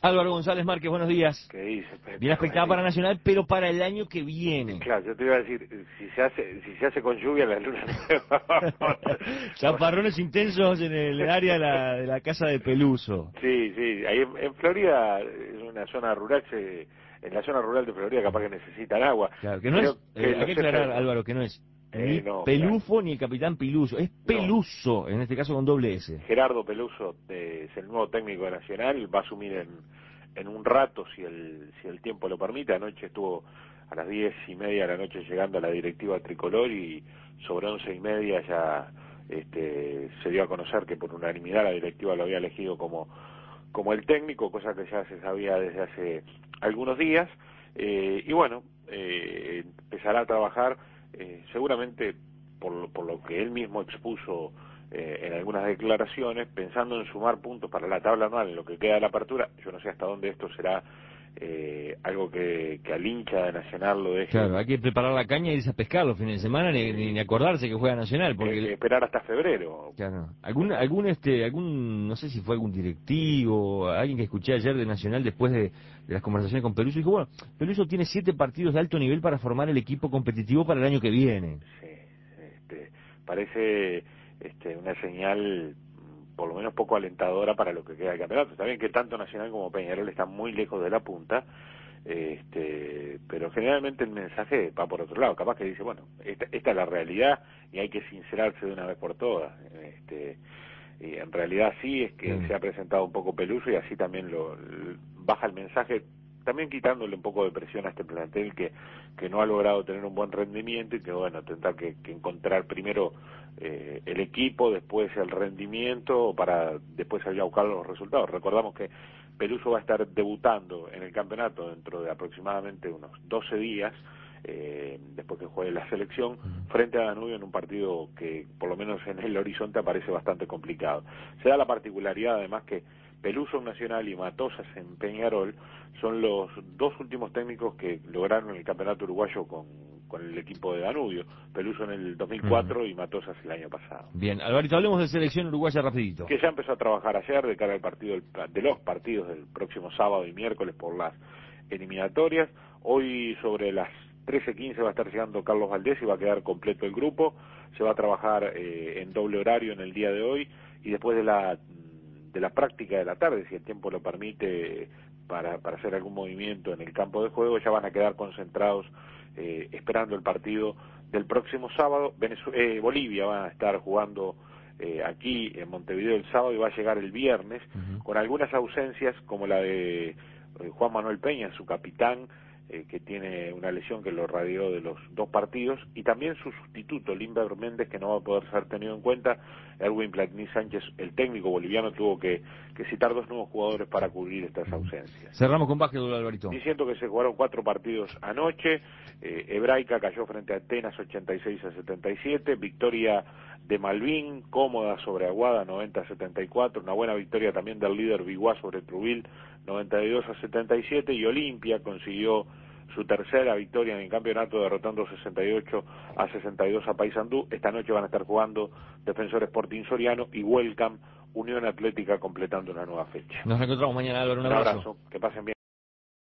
Álvaro González Márquez, buenos días. ¿Qué dice? Bien expectada para Nacional, pero para el año que viene. Claro, yo te iba a decir, si se hace con lluvia la luna nueva. Chaparrones intensos en el área de la casa de Peluso. Sí, ahí en Florida es una zona rural, en la zona rural de Florida capaz que necesitan agua. Claro, que no Creo es, que hay que aclarar, Álvaro, que no es ni no, Pelufo claro. ni el capitán Piluso, es No. Peluso, en este caso con doble S. Gerardo Peluso es el nuevo técnico de Nacional, va a asumir en un rato si el tiempo lo permite. Anoche estuvo a las 10:30 de la noche llegando a la directiva tricolor y sobre 11:30 ya se dio a conocer que por unanimidad la directiva lo había elegido como el técnico, cosa que ya se sabía desde hace algunos días. Y bueno, empezará a trabajar seguramente por lo que él mismo expuso en algunas declaraciones, pensando en sumar puntos para la tabla anual en lo que queda de la apertura. Yo no sé hasta dónde esto será algo que al hincha de Nacional lo deje. Claro, hay que preparar la caña y irse a pescar los fines de semana, ni acordarse que juega Nacional, porque esperar hasta febrero. claro, algún, no sé si fue algún directivo, alguien que escuché ayer de Nacional después de las conversaciones con Peluso, dijo, bueno, Peluso tiene 7 partidos de alto nivel para formar el equipo competitivo para el año que viene. Sí, parece una señal por lo menos poco alentadora para lo que queda del campeonato. Está bien que tanto Nacional como Peñarol están muy lejos de la punta, pero generalmente el mensaje va por otro lado. Capaz que dice, bueno, esta es la realidad y hay que sincerarse de una vez por todas. Y en realidad sí es que se ha presentado un poco Peluso y así también baja el mensaje, también quitándole un poco de presión a este plantel que no ha logrado tener un buen rendimiento y que bueno, tendrá que encontrar primero el equipo, después el rendimiento para después salir a buscar los resultados. Recordamos que Peluso va a estar debutando en el campeonato dentro de aproximadamente unos 12 días, después que juegue la selección, frente a Danubio en un partido que por lo menos en el horizonte aparece bastante complicado. Se da la particularidad además que Peluso en Nacional y Matosas en Peñarol son los dos últimos técnicos que lograron el campeonato uruguayo con el equipo de Danubio, Peluso en el 2004 y Matosas el año pasado. Bien, Alvarito, hablemos de selección uruguaya rapidito. Que ya empezó a trabajar ayer de cara al partido de los partidos del próximo sábado y miércoles por las eliminatorias. Hoy sobre las 13:15 va a estar llegando Carlos Valdés y va a quedar completo el grupo. Se va a trabajar en doble horario en el día de hoy y después de la práctica de la tarde, si el tiempo lo permite, para hacer algún movimiento en el campo de juego, ya van a quedar concentrados esperando el partido del próximo sábado. Bolivia va a estar jugando aquí en Montevideo el sábado y va a llegar el viernes, con algunas ausencias como la de Juan Manuel Peña, su capitán, que tiene una lesión que lo radió de los 2 partidos, y también su sustituto, Lindbergh Méndez, que no va a poder ser tenido en cuenta. Erwin Platini Sánchez, el técnico boliviano, tuvo que citar 2 nuevos jugadores para cubrir estas ausencias. Cerramos con básquetbol, Alvarito. Diciendo que se jugaron 4 partidos anoche. Hebraica cayó frente a Atenas 86-77, victoria de Malvin, cómoda sobre Aguada 90-74, una buena victoria también del líder Biguá sobre Trubil 92-77, y Olimpia consiguió su tercera victoria en el campeonato derrotando 68-62 a Paysandú. Esta noche van a estar jugando Defensor Sporting Soriano y Welcome Unión Atlética completando una nueva fecha. Nos reencontramos mañana, Álvaro, un abrazo. Que pasen bien.